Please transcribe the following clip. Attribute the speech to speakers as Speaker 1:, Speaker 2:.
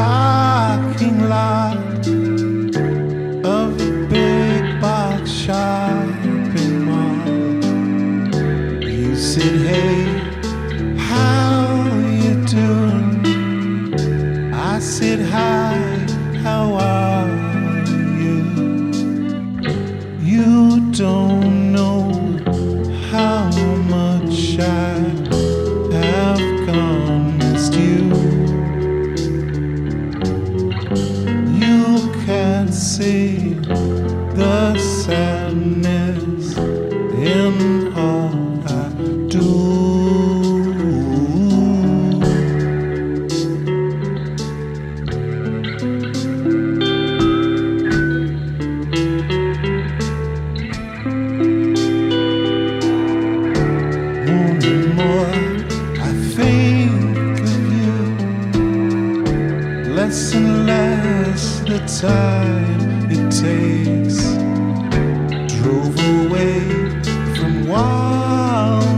Speaker 1: parking lot of a big box shopping mall. You said, hey, how you doing? I said, hi, how are you? You don't know how much I have gone missed you. You can't see the sadness in all I do. More and more I think of you, less and less the time it takes. Drove away from wild